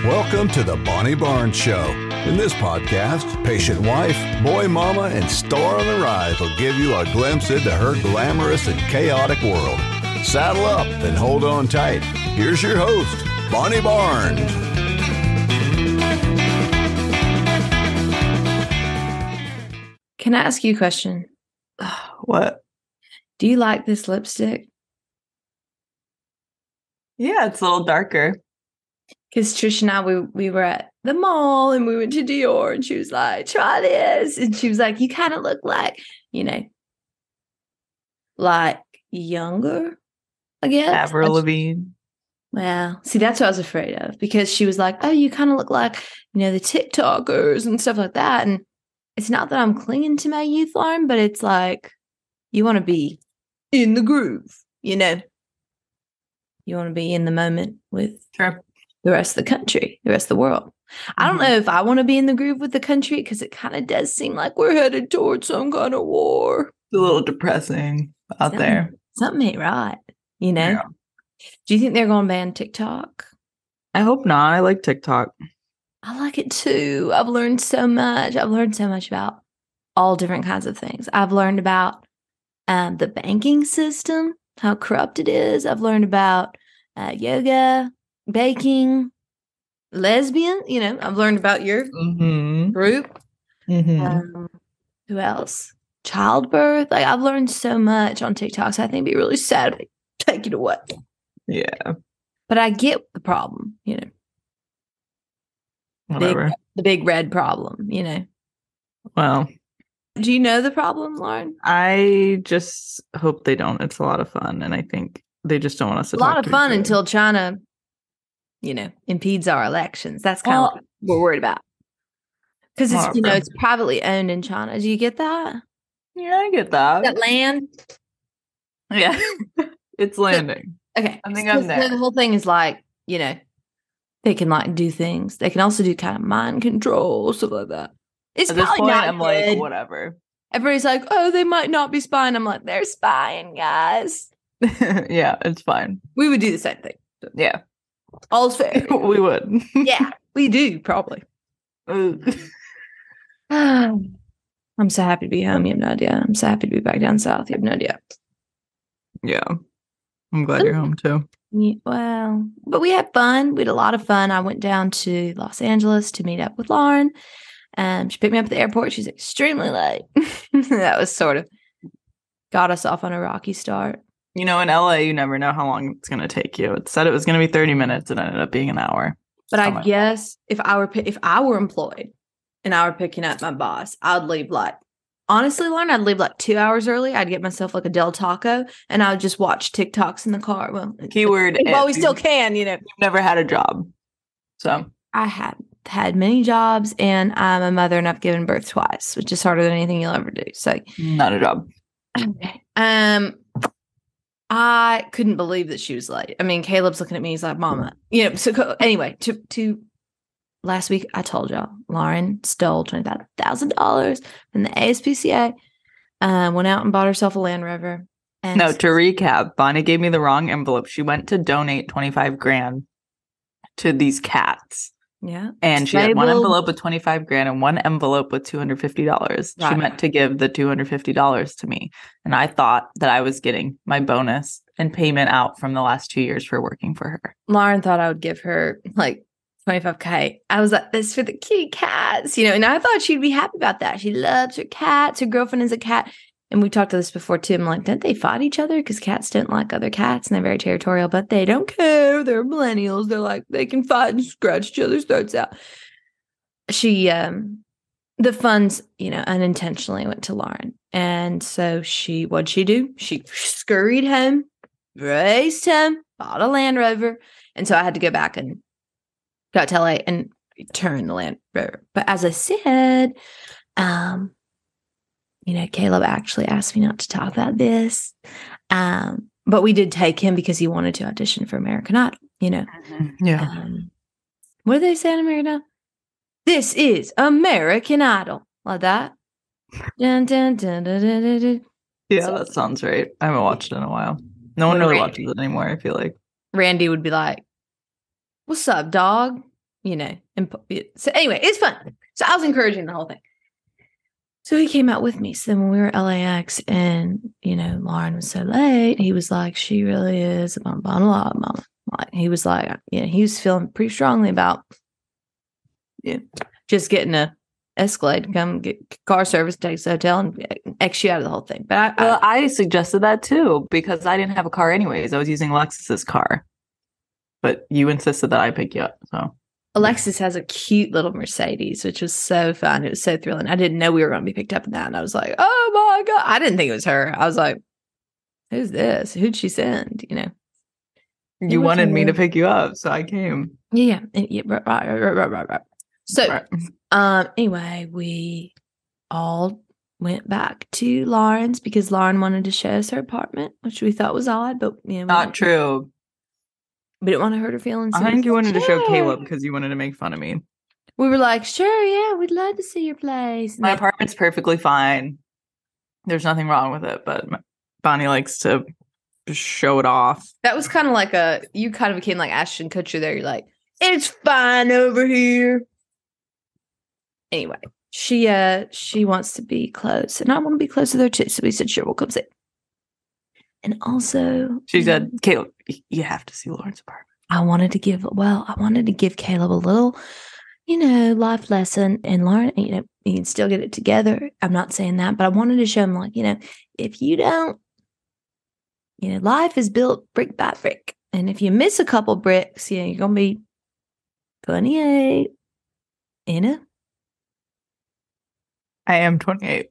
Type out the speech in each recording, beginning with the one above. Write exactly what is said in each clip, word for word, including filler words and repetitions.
Welcome to the Bonnie Barnes Show. In this podcast, patient wife, boy mama, and star on the rise will give you a glimpse into her glamorous and chaotic world. Saddle up and hold on tight. Here's your host, Bonnie Barnes. Can I ask you a question? What? Do you like this lipstick? Yeah, it's a little darker. Because Trish and I, we, we were at the mall and we went to Dior and she was like, try this. And she was like, you kind of look like, you know, like younger, I guess. Avril Lavigne. Well, see, that's what I was afraid of because she was like, oh, you kind of look like, you know, the TikTokers and stuff like that. And it's not that I'm clinging to my youth, Lauren, but it's like you want to be in the groove, you know? You want to be in the moment with Sure. the rest of the country, the rest of the world. Mm-hmm. I don't know if I want to be in the groove with the country because it kind of does seem like we're headed towards some kind of war. It's a little depressing out something, there. Something ain't right, you know? Yeah. Do you think they're going to ban TikTok? I hope not. I like TikTok. I like it too. I've learned so much. I've learned so much about all different kinds of things. I've learned about um, the banking system, how corrupt it is. I've learned about uh, yoga, baking, lesbian. You know, I've learned about your Mm-hmm. group. Mm-hmm. Um, who else? Childbirth. Like I've learned so much on TikTok. So I think it'd be really sad if they take it away. Yeah. But I get the problem, you know. Whatever. Big, the big red problem, you know. Well, do you know the problem, Lauren? I just hope they don't. It's a lot of fun, and I think they just don't want us to. A lot talk of fun to until China, you know, impedes our elections. That's kind well, of what we're worried about. Because it's whatever. you know it's privately owned in China. Do you get that? Yeah, I get that. That land. Yeah, it's landing. Okay, I think so, I'm there. so the whole thing is like you know, they can like do things. They can also do kind of mind control, stuff like that. It's At this probably point, not I'm good. like, whatever. Everybody's like, oh, they might not be spying. I'm like, they're spying, guys. Yeah, it's fine. We would do the same thing. Yeah, All's fair. we would. Yeah, we do probably. I'm so happy to be home. You have no idea. I'm so happy to be back down south. You have no idea. Yeah, I'm glad you're home too. Yeah, well, but we had fun. We had a lot of fun. I went down to Los Angeles to meet up with Lauren. Um, she picked me up at the airport. She's extremely late. That was sort of got us off on a rocky start. You know, in L A, you never know how long it's going to take you. It said it was going to be thirty minutes, and it ended up being an hour. But Oh I my- guess if I were if I were employed and I were picking up my boss, I'd leave like honestly, Lauren, I'd leave like two hours early. I'd get myself like a Del Taco, and I would just watch TikToks in the car. Well, Keyword. well, we if. still can, you know. You've never had a job, so I had had many jobs, and I'm a mother, and I've given birth twice, which is harder than anything you'll ever do. So, not a job. um, I couldn't believe that she was late. I mean, Caleb's looking at me. He's like, "Mama," you know. So anyway, to to last week, I told y'all Lauren stole twenty five thousand dollars from the A S P C A. Uh, went out and bought herself a Land Rover. And No, to recap, Bonnie gave me the wrong envelope. She went to donate twenty-five grand to these cats. Yeah. And she They had one will- envelope with twenty-five grand and one envelope with two hundred fifty dollars. She Right. meant to give the two hundred fifty dollars to me. And I thought that I was getting my bonus and payment out from the last two years for working for her. Lauren thought I would give her like twenty-five K. I was like, this is for the kitty cats, you know, and I thought she'd be happy about that. She loves her cats. Her girlfriend is a cat. And we talked to this before too. I'm like, don't they fight each other? Because cats don't like other cats and they're very territorial, but they don't care. They're millennials. They're like, they can fight and scratch each other's throats out. She, um, the funds, you know, unintentionally went to Lauren. And so she, what'd she do? She scurried home, raced home, bought a Land Rover. And so I had to go back and got to L A and return the Land Rover. But as I said, um, you know, Caleb actually asked me not to talk about this. Um, but we did take him because he wanted to audition for American Idol, you know. Yeah. Um, what do they say in American Idol? This is American Idol. Like that. Dun, dun, dun, dun, dun, dun, dun. Yeah, So- that sounds right. I haven't watched it in a while. No one When really Randy- watches it anymore, I feel like. Randy would be like, what's up, dog? you know. Imp- so anyway, it's fun. So I was encouraging the whole thing. So he came out with me. So then when we were at L A X and, you know, Lauren was so late, he was like, she really is a bum bum a lot, mama. Like, he was like, yeah, he was feeling pretty strongly about yeah, just getting a Escalade to come get car service, take us to the hotel, and X you out of the whole thing. But I, Well, I, I suggested that too because I didn't have a car anyways. I was using Alexis's car. But you insisted that I pick you up, so. Alexis has a cute little Mercedes, which was so fun. It was so thrilling. I didn't know we were going to be picked up in that. And I was like, oh my God. I didn't think it was her. I was like, who's this? Who'd she send? You know? You wanted me to pick you up, so I came. Yeah. Yeah. yeah right, right, right, right, right, right. So, Right. um, anyway, we all went back to Lauren's because Lauren wanted to show us her apartment, which we thought was odd, but you know, Not true. we didn't want to hurt her feelings. So I think you said, wanted to show "Sure." Caleb because you wanted to make fun of me. We were like, sure, yeah, we'd love to see your place. And My then- apartment's perfectly fine. There's nothing wrong with it, but Bonnie likes to show it off. That was kind of like a, you kind of became like Ashton Kutcher there. You're like, it's fine over here. Anyway, she uh she wants to be close, and I want to be close to her too. So we said, sure, we'll come see. And also, She you said, know, Caleb, you have to see Lauren's apartment. I wanted to give, well, I wanted to give Caleb a little, you know, life lesson. And Lauren, you know, you can still get it together. I'm not saying that, but I wanted to show him, like, you know, if you don't, you know, life is built brick by brick. And if you miss a couple bricks, you know, you're going to be twenty-eight, you know? I am twenty-eight.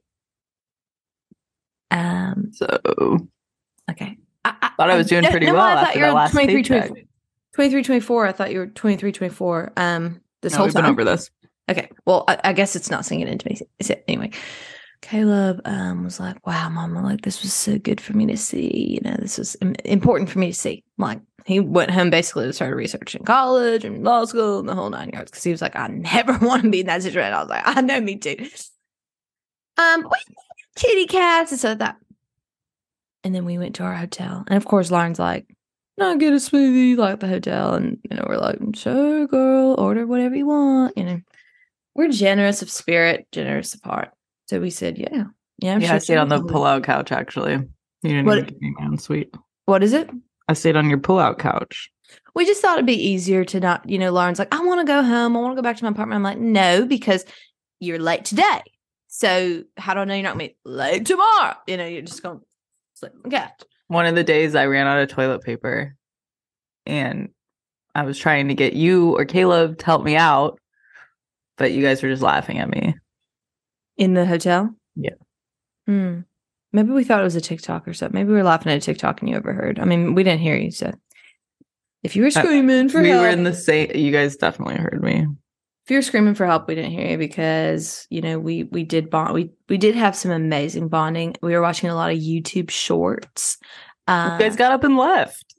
Um, So okay. I, I thought I was doing no, pretty no, well I thought after you were that last twenty-three, paycheck. twenty-four. twenty-three, twenty-four. I thought you were twenty-three, twenty-four. Um, this No, whole we've time. been over this. Okay. Well, I, I guess it's not sinking into me. So anyway, Caleb um, was like, wow, Mama, like, this was so good for me to see. You know, this was im- important for me to see. Like, he went home basically to start researching college and law school and the whole nine yards because he was like, I never want to be in that situation. I was like, I know, me too. Um, we kitty cats and so that. And then we went to our hotel. And of course, Lauren's like, no, get a smoothie like the hotel. And, you know, we're like, sure, girl, order whatever you want. You know, we're generous of spirit, generous of heart. So we said, yeah. Yeah, I'm Yeah, sure I stayed on the Caleb- pull-out couch, actually. You didn't What- even give me my own suite. What is it? I stayed on your pull-out couch. We just thought it'd be easier to not, you know, Lauren's like, I want to go home. I want to go back to my apartment. I'm like, no, because you're late today. So how do I know you're not going to be late tomorrow? You know, you're just going to sleep on the couch. One of the days I ran out of toilet paper and I was trying to get you or Caleb to help me out, but you guys were just laughing at me. In the hotel? Yeah. Hmm. Maybe we thought it was a TikTok or something. Maybe we were laughing at a TikTok and you overheard. I mean, we didn't hear you, so if you were screaming for we help, were in the same, you guys definitely heard me. if you were screaming for help, we didn't hear you because, you know, we we did bond. We we did have some amazing bonding. We were watching a lot of YouTube shorts. Uh, You guys got up and left.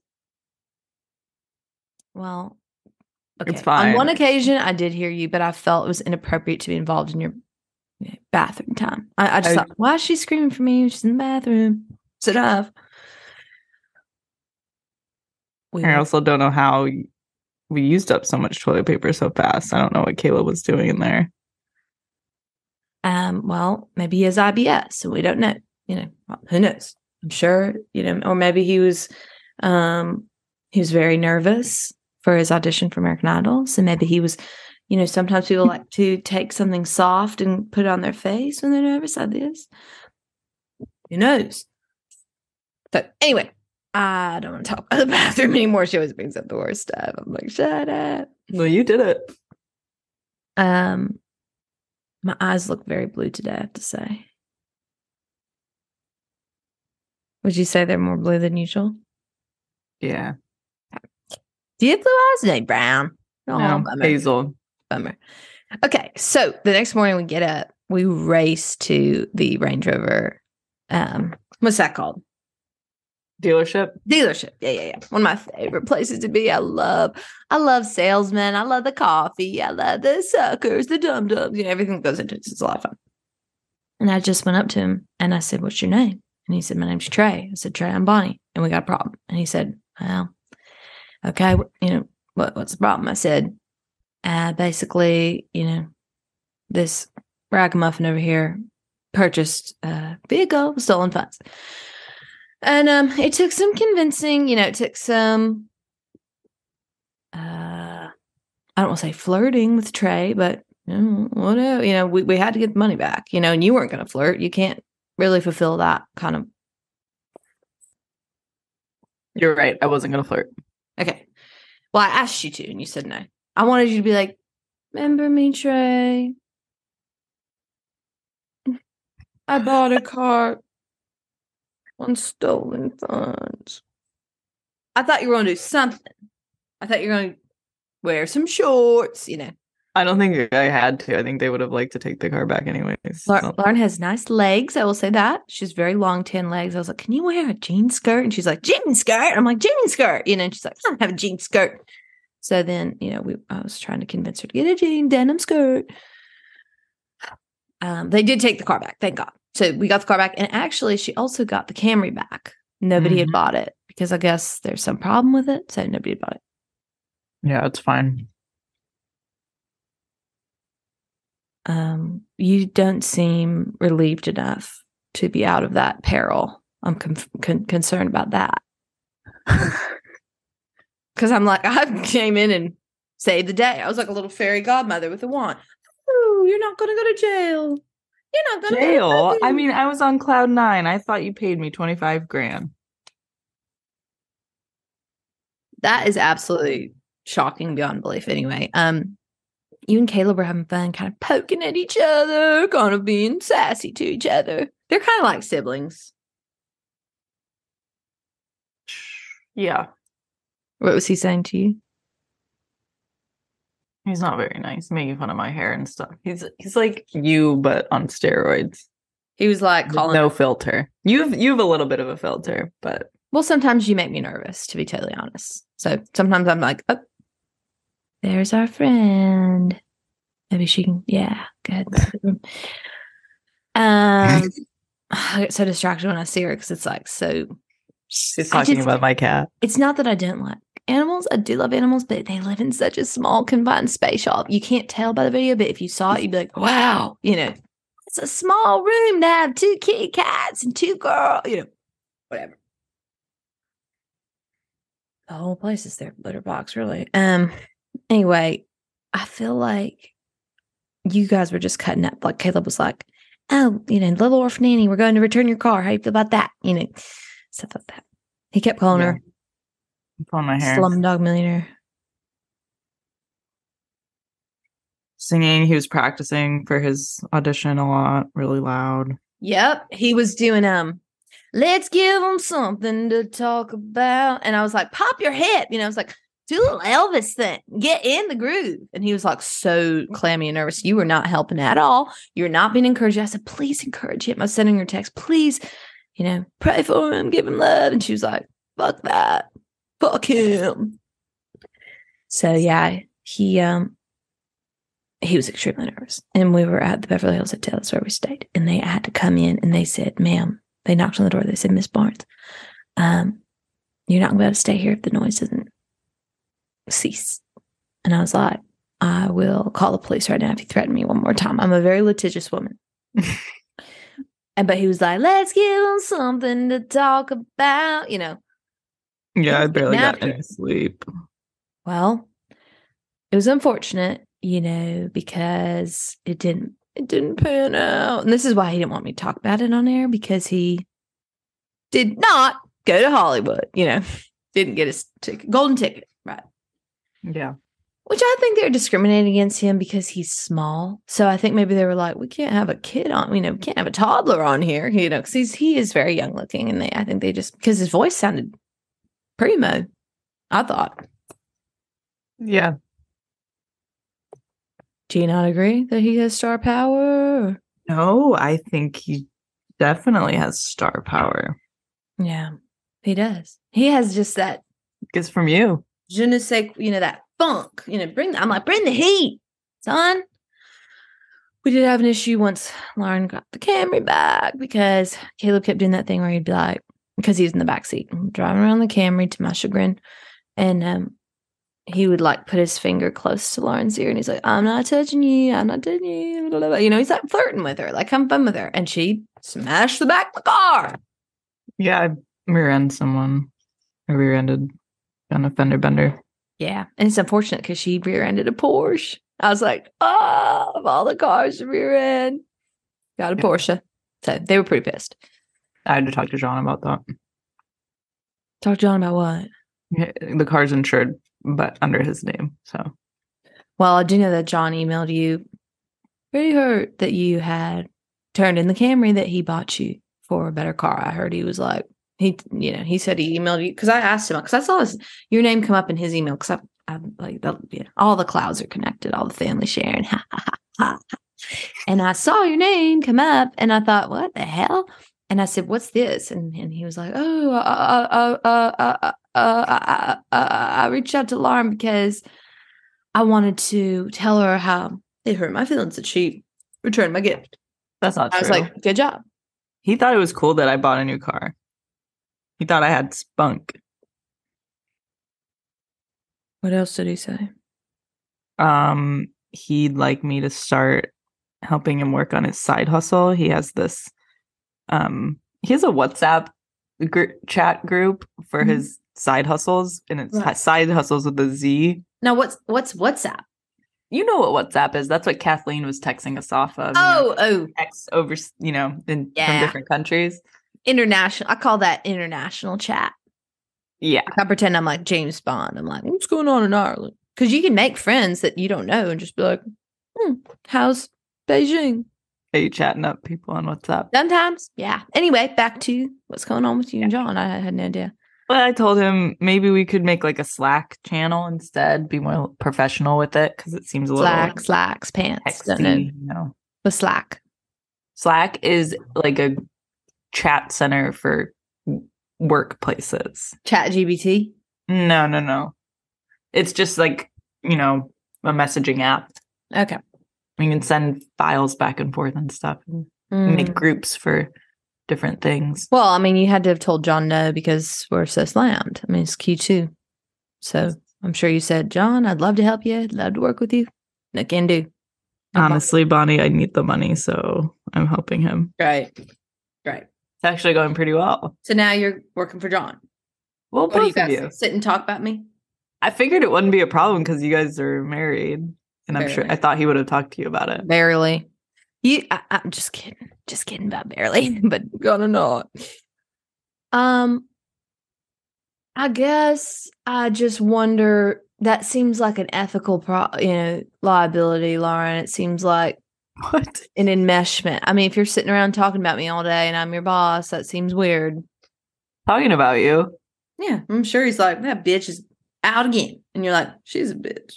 well, okay. It's fine. On one occasion, I did hear you, but I felt it was inappropriate to be involved in your you know, bathroom time. I, I just I- thought, why is she screaming for me? She's in the bathroom. Sit up. We I went- also don't know how we used up so much toilet paper so fast. I don't know what Caleb was doing in there. Um, well, maybe he has I B S, so we don't know. You know, well, who knows? I'm sure, you know, or maybe he was um he was very nervous for his audition for American Idol. So maybe he was, you know, sometimes people like to take something soft and put it on their face when they're nervous like this. Who knows? So anyway, I don't want to talk about the bathroom anymore. She always brings up the worst stuff. I'm like, shut up. No, you did it. Um, my eyes look very blue today, I have to say. Would you say they're more blue than usual? Yeah. Do you have blue eyes? No, brown. Oh, No, bummer. Hazel. Bummer. Okay, so the next morning we get up, we race to the Range Rover. Um, what's that called? Dealership. Dealership. Yeah, yeah, yeah. One of my favorite places to be. I love, I love salesmen. I love the coffee. I love the suckers, the dum dums. You know, everything that goes into it. It's a lot of fun. And I just went up to him and I said, "What's your name?" And he said, "My name's Trey." I said, "Trey, I'm Bonnie, and we got a problem." And he said, "Well, okay, you know, what, what's the problem?" I said, Uh, basically, you know, this ragamuffin over here purchased a vehicle with stolen funds. And um, it took some convincing, you know, it took some, uh, I don't want to say flirting with Trey, but you know, whatever, you know, we, we had to get the money back, you know, and you weren't going to flirt. You can't really fulfill that kind of. You're right. I wasn't going to flirt. Okay. Well, I asked you to, and you said no. I wanted you to be like, remember me, Trey? I bought a car on stolen funds. I thought you were going to do something. I thought you were going to wear some shorts, you know. I don't think I had to. I think they would have liked to take the car back anyways. Lauren, Lauren has nice legs. I will say that. She's very long, tan legs. I was like, can you wear a jean skirt? And she's like, jean skirt? I'm like, jean skirt. You know, and she's like, I don't have a jean skirt. So then, you know, we I was trying to convince her to get a jean denim skirt. Um, they did take the car back, thank God. So we got the car back. And actually, she also got the Camry back. Nobody mm-hmm. had bought it because I guess there's some problem with it. So nobody had bought it. Yeah, it's fine. Um, you don't seem relieved enough to be out of that peril. I'm con- con- concerned about that. Because I'm like, I came in and saved the day. I was like a little fairy godmother with a wand. Oh, you're not going to go to jail. You're not going to jail. Go to jail. I mean, I was on cloud nine. I thought you paid me twenty-five grand. That is absolutely shocking beyond belief. Anyway, um, you and Caleb were having fun, kind of poking at each other, kind of being sassy to each other. They're kind of like siblings. Yeah. What was he saying to you? He's not very nice, making fun of my hair and stuff. He's he's like you, but on steroids. He was like calling no filter. You've you've a little bit of a filter, but well, sometimes you make me nervous, to be totally honest. So sometimes I'm like, oh, there's our friend. Maybe she can, yeah, go ahead. um, I get so distracted when I see her because it's like so. She's talking just, about my cat. It's not that I don't like animals. I do love animals, but they live in such a small, confined space, y'all. You can't tell by the video, but if you saw it, you'd be like, wow, you know, it's a small room to have two kitty cats and two girls, you know, whatever. The whole place is their litter box, really. Um. Anyway, I feel like you guys were just cutting up. Like Caleb was like, oh, you know, little orphan Annie, we're going to return your car. How do you feel about that? You know, stuff like that. He kept calling yeah. her pulling my hair. Slumdog Millionaire. Singing. He was practicing for his audition a lot, really loud. Yep. He was doing, um, let's give them something to talk about. And I was like, pop your hip. You know, I was like, do a little Elvis thing. Get in the groove. And he was like so clammy and nervous. You were not helping at all. You're not being encouraged. I said, please encourage him. I was sending her text, please, you know, pray for him, give him love. And she was like, fuck that. Fuck him. So yeah, he um he was extremely nervous. And we were at the Beverly Hills Hotel. That's where we stayed. And they had to come in and they said, ma'am, they knocked on the door. They said, Miss Barnes, um, you're not going to be able to stay here if the noise doesn't cease. And I was like, I will call the police right now if you threaten me one more time. I'm a very litigious woman. And but he was like, let's give them something to talk about, you know. Yeah, I barely got any sleep. Well, it was unfortunate, you know, because it didn't it didn't pan out. And this is why he didn't want me to talk about it on air, because he did not go to Hollywood, you know, didn't get his ticket, golden ticket, right? Yeah. Which I think they're discriminating against him because he's small. So I think maybe they were like, we can't have a kid on, you know, we can't have a toddler on here, you know, because he's he is very young looking. And they, I think they just, because his voice sounded primo, I thought. Yeah. Do you not agree that he has star power? No, I think he definitely has star power. Yeah, he does. He has just that. It's from you. Je ne sais, you know, that funk, you know, bring, I'm like, bring the heat, son. We did have an issue once Lauren got the Camry back because Caleb kept doing that thing where he'd be like, because he's in the back seat, driving around the Camry to my chagrin. And um, he would like put his finger close to Lauren's ear and he's like, I'm not touching you. I'm not touching you. Blah, blah, blah. You know, he's like flirting with her, like having fun with her. And she smashed the back of the car. Yeah, I rear-ended someone. I rear-ended on a fender bender. Yeah. And it's unfortunate because she rear-ended a Porsche. I was like, oh, of all the cars to rear-end, got a Yeah. Porsche. So they were pretty pissed. I had to talk to John about that. Talk to John about what? Yeah, the car's insured, but under his name. So, Well, I do know that John emailed you. Pretty hurt that you had turned in the Camry that he bought you for a better car. I heard he was like, he, you know, he said he emailed you because I asked him because I saw his, your name come up in his email because I, I like the, you know, all the clouds are connected, all the family sharing, ha ha ha ha. And I saw your name come up, and I thought, what the hell? And I said, what's this? And and he was like, oh, uh, uh, uh, uh, uh, uh, uh, uh, I reached out to Lauren because I wanted to tell her how it hurt my feelings that she returned my gift. that's not I true. was like, good job. He thought it was cool that I bought a new car. He thought I had spunk. What else did he say? Um, he'd like me to start helping him work on his side hustle. He has this, um, he has a WhatsApp gr- chat group for Mhm. his side hustles, and it's Right. side hustles with a Z. Now, what's what's WhatsApp? You know what WhatsApp is? That's what Kathleen was texting us off of. you Oh, know, oh, text over, you know, in Yeah. from different countries. international. I call that international chat. Yeah, I pretend I'm like James Bond. I'm like, what's going on in Ireland? Because you can make friends that you don't know and just be like, hmm, how's Beijing? are you chatting up people on WhatsApp? Sometimes, yeah. Anyway, back to what's going on with you and John. I had no idea. Well, I told him maybe we could make like a Slack channel instead, be more professional with it because it seems a little Slack, slacks, pants. Don't know. texty, you know. But Slack. Slack is like a chat center for workplaces. Chat G B T. No, no, no. It's just like, you know, a messaging app. Okay. You can send files back and forth and stuff and Mm. make groups for different things. Well, I mean, you had to have told John no because we're so slammed. I mean, it's Q two. So I'm sure you said, John, I'd love to help you. I'd love to work with you. No can do. Honestly, Bonnie, I need the money, so I'm helping him. Right. Right. It's actually going pretty well. So now you're working for John. Well, What do you both of guys you. sit and talk about me? I figured it wouldn't be a problem because you guys are married, and I'm sure Barely. I thought he would have talked to you about it. Barely. You, I, I'm just kidding. Just kidding about barely, but gonna not. Um, I guess I just wonder. That seems like an ethical, pro, you know, liability, Lauren. It seems like What? an enmeshment. I mean, if you're sitting around talking about me all day and I'm your boss, that seems weird. Talking about you? Yeah, I'm sure he's like, that bitch is out again, and you're like, she's a bitch.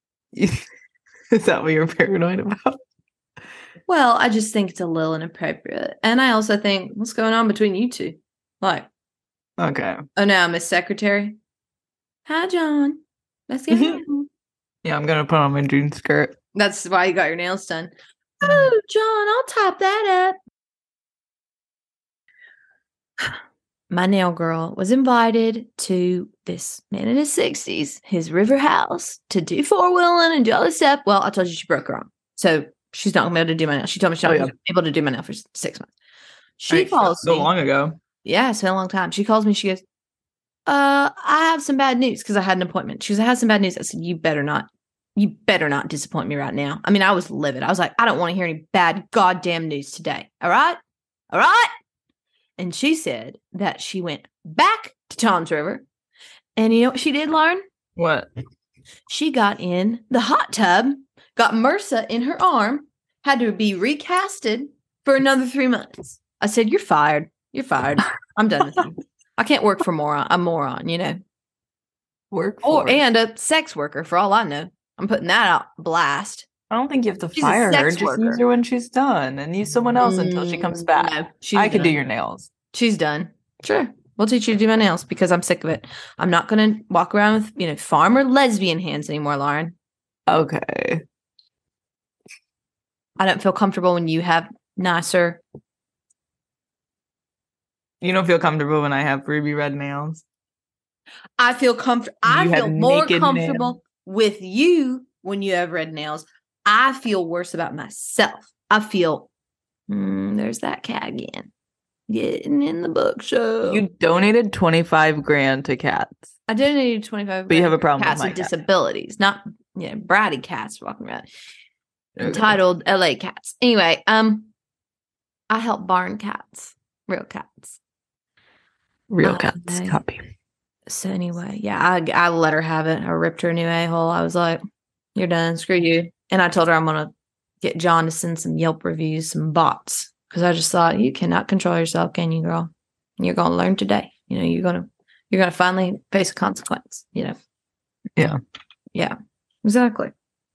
Is that what you're paranoid about? Well, I just think it's a little inappropriate. And I also think, what's going on between you two? Like, Okay. oh no, Miss Secretary. Hi, John. Let's get Mhm. Yeah, I'm gonna put on my jean skirt. That's why you got your nails done. Oh, John, I'll top that up. My nail girl was invited to this man in his sixties, his river house, to do four wheeling and do all this stuff. Well, I told you she broke her arm. So she's not going to be able to do my nail. She told me she's not Oh, gonna be able to do my nail for six months. She Right, calls so me. long ago. Yeah, it's been a long time. She calls me. She goes, uh, I have some bad news because I had an appointment. She goes, I have some bad news. I said, you better not. You better not disappoint me right now. I mean, I was livid. I was like, I don't want to hear any bad goddamn news today. All right? All right? And she said that she went back to Tom's River. And you know what she did, Lauren? What? She got in the hot tub, got MRSA in her arm, had to be recasted for another three months. I said, you're fired. You're fired. I'm done with you. I can't work for moron, a moron, you know. Work Or for. and a sex worker, for all I know. I'm putting that out blast. I don't think you have to She's a fire her. sex Just worker. use her when she's done, and use someone else until she comes Mm, back. No, she's I could do done. your nails. She's done. Sure. We'll teach you to do my nails because I'm sick of it. I'm not going to walk around with, you know, farmer lesbian hands anymore, Lauren. Okay. I don't feel comfortable when you have nicer. You don't feel comfortable when I have ruby red nails? I feel comfortable. I You have feel more naked comfortable nails. with you when you have red nails. I feel worse about myself. I feel, mm, there's that cat again. Getting in the bookshelf. You donated twenty-five grand to cats. I donated twenty-five But you have grand a problem for with cats my with cat. disabilities, not, you know, bratty cats walking around. Okay. Entitled L A cats. Anyway, um, I help barn cats, real cats. Real Uh, cats. they- Copy. So anyway, yeah, I I let her have it. I ripped her a new a-hole. I was like, you're done. Screw you. And I told her I'm going to get John to send some Yelp reviews, some bots. Because I just thought, you cannot control yourself, can you, girl? You're going to learn today. You know, you're going to, you're going to finally face a consequence, you know? Yeah. Yeah, exactly.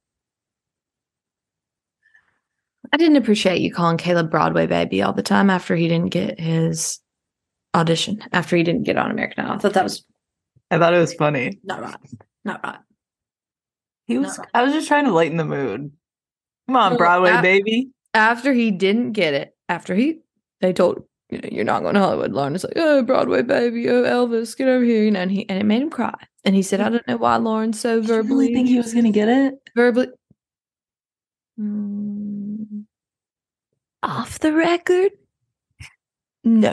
I didn't appreciate you calling Caleb Broadway baby all the time after he didn't get his audition, after he didn't get on American Idol. I thought that was I thought it was funny. not right. Not right. He was. Not right. I was just trying to lighten the mood. Come on, Well, Broadway I- baby. After he didn't get it, after he, they told, you know, you're not going to Hollywood. Lauren is like, oh, Broadway baby, oh, Elvis, get over here, you know, and he, and it made him cry. And he said, I don't know why Lauren's so Did you verbally, really think he was gonna get it? verbally, Mm, off the record, no.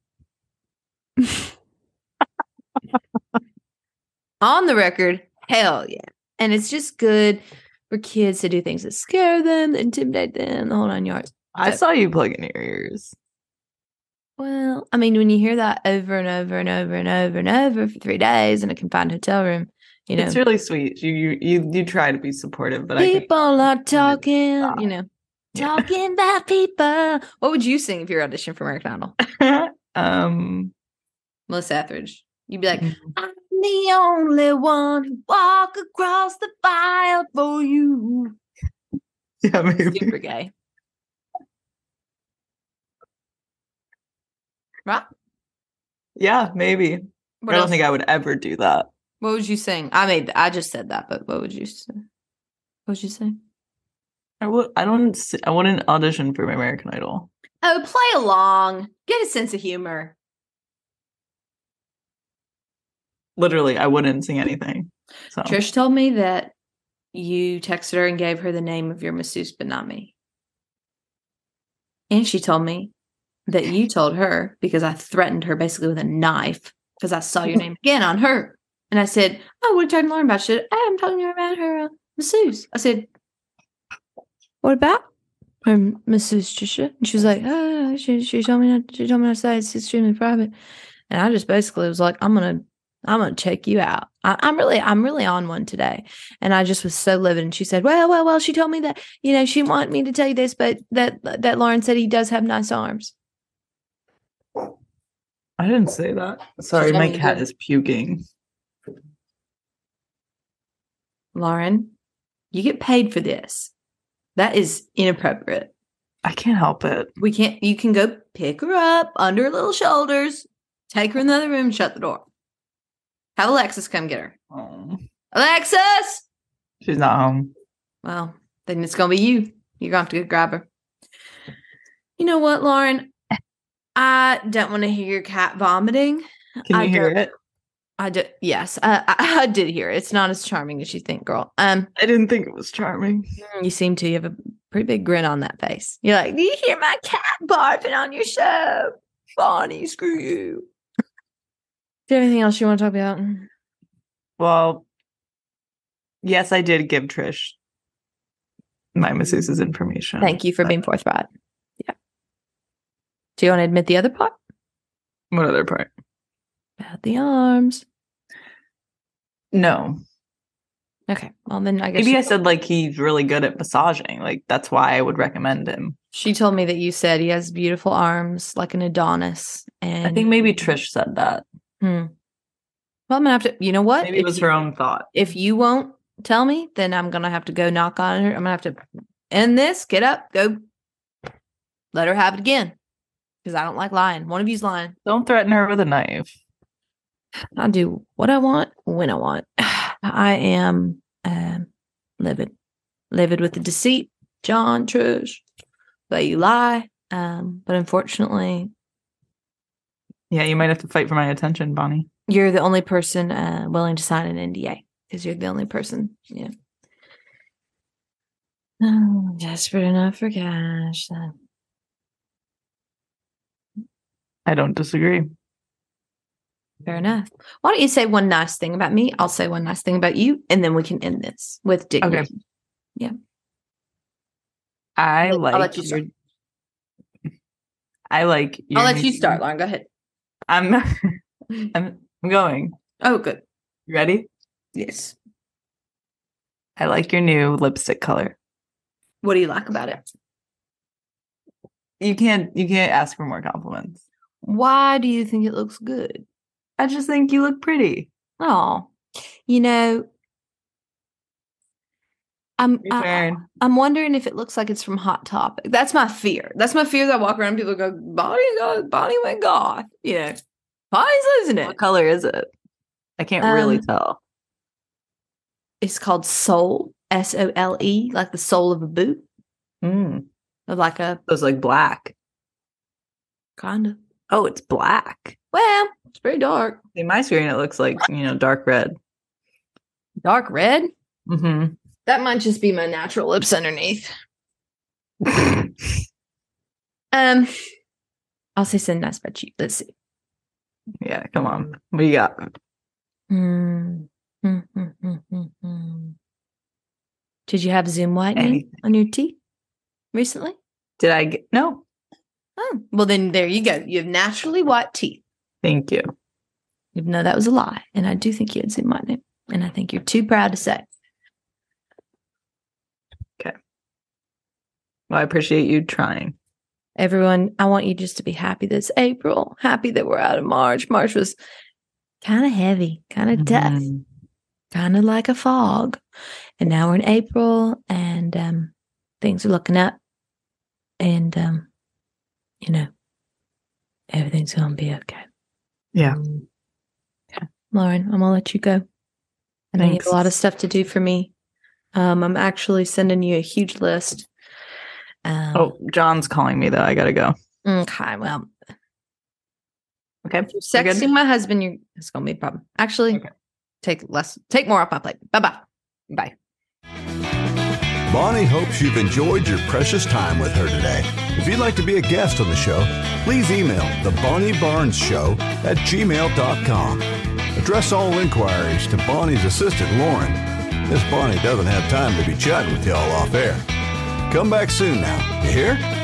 On the record, hell yeah. And it's just good for kids to do things that scare them, that intimidate them, the whole nine yards. I So- saw you plug in your ears. Well, I mean, when you hear that over and over and over and over and over for three days in a confined hotel room, you know, It's really sweet. You you you, you try to be supportive, but I people are talking, stop. you know, Yeah. talking about people. What would you sing if you were auditioning for American Idol? think um Melissa Etheridge. You'd be like, mm, I'm the only one who walk across the fire for you. yeah, maybe. Super gay. Right? Yeah, maybe. What I don't else? think I would ever do that. What would you sing? I made. I just said that, but what would you say? What would you say? I would. I don't. s- I wouldn't audition for American Idol. Oh, play along. Get a sense of humor. Literally, I wouldn't sing anything. So Trish told me that you texted her and gave her the name of your masseuse, but not me. And she told me that you told her because I threatened her basically with a knife because I saw your name again on her. And I said, oh, what are you talking to Lauren about? She said, hey, I'm talking to her about her uh, masseuse. I said, what about her masseuse, Trisha? And she was like, oh, she, she told me not, she told me not to say it's extremely private. And I just basically was like, I'm gonna I'm gonna check you out. I, I'm really I'm really on one today. And I just was so livid. And she said, well, well, well, she told me that, you know, she wanted me to tell you this, but that that Lauren said he does have nice arms. I didn't say that. Sorry, told my me you cat did. is puking. Lauren, you get paid for this. That is inappropriate. I can't help it. We can't you can go pick her up under her little shoulders, take her in the other room, shut the door. Have Alexis come get her. Oh, Alexis! she's not home. Well, then it's gonna be you. You're gonna have to go grab her. You know what, Lauren? I don't want to hear your cat vomiting. Can you I hear don't- it? I did. Yes, I, I, I did hear it. It's not as charming as you think, girl. Um, I didn't think it was charming. you seem to. You have a pretty big grin on that face. You're like, do you hear my cat barfing on your show? Bonnie, screw you. Do you have anything else you want to talk about? Well, yes, I did give Trish my masseuse's information. Thank you for being forthright. Yeah. Do you want to admit the other part? What other part? About the arms. No. Okay. Well, then I guess Maybe she, I said like he's really good at massaging. Like that's why I would recommend him. she told me that you said he has beautiful arms like an Adonis. And I think maybe Trish said that. Hmm. Well, I'm gonna have to. You know what? Maybe it If was you- her own thought. If you won't tell me, then I'm gonna have to go knock on her. I'm gonna have to end this. Get up. Go. Let her have it again. Because I don't like lying. One of you's lying. Don't threaten her with a knife. I do what I want when I want. I am um, livid, livid with the deceit, John, Trish. But you lie. Um, but unfortunately, Yeah, you might have to fight for my attention, Bonnie. You're the only person uh, willing to sign an N D A because you're the only person. Yeah. Oh, desperate enough for cash. I don't disagree. Fair enough. Why don't you say one nice thing about me? I'll say one nice thing about you, and then we can end this with dignity. Okay. Yeah. I I'll like let you your. start. I like. Your I'll let new- you start, Lauren. Go ahead. I'm. I'm going. Oh, good. You ready? Yes. I like your new lipstick color. What do you like about it? You can't. You can't ask for more compliments. Why do you think it looks good? I just think you look pretty. Oh, you know, I'm Your I, turn. I'm wondering if it looks like it's from Hot Topic. That's my fear. That's my fear that I walk around and people go, Bonnie, got Bonnie went goth. You know, Bonnie's losing it. What color is it? I can't really Um, tell. It's called Sole, S O L E, like the sole of a boot, Mm. or like a It was like black. kind of. Oh, it's black. Well, it's pretty dark. In my screen, it looks like, you know, dark red. Dark red. Mm-hmm. That might just be my natural lips underneath. Um, I'll say something nice about you. Let's see. Yeah, come on. What do you got? Hmm. Hmm, hmm, hmm, hmm, hmm. Did you have Zoom whitening Anything. on your teeth recently? Did I get? No. Oh, well then there you go. You have naturally white teeth. Thank you. Even though that was a lie, and I do think you had Zoom whitening, and I think you're too proud to say. Well, I appreciate you trying. Everyone, I want you just to be happy that it's April. Happy that we're out of March. March was kind of heavy, kind of tough, Mhm. kind of like a fog. And now we're in April, and um, things are looking up. And, um, you know, everything's going to be okay. Yeah. Okay. Lauren, I'm going to let you go. And I have Thanks. a lot of stuff to do for me. Um, I'm actually sending you a huge list. Um, Oh, John's calling me though. I gotta go. okay. Well, Okay. if you're We're good? sexting my husband, you're, it's going to be a problem. Actually, Okay. take less, take more off my plate. Bye-bye. Bye. Bonnie hopes you've enjoyed your precious time with her today. If you'd like to be a guest on the show, please email the Bonnie Barnes Show at gmail dot com. Address all inquiries to Bonnie's assistant, Lauren. Miss Bonnie doesn't have time to be chatting with y'all off air. Come back soon now. You hear?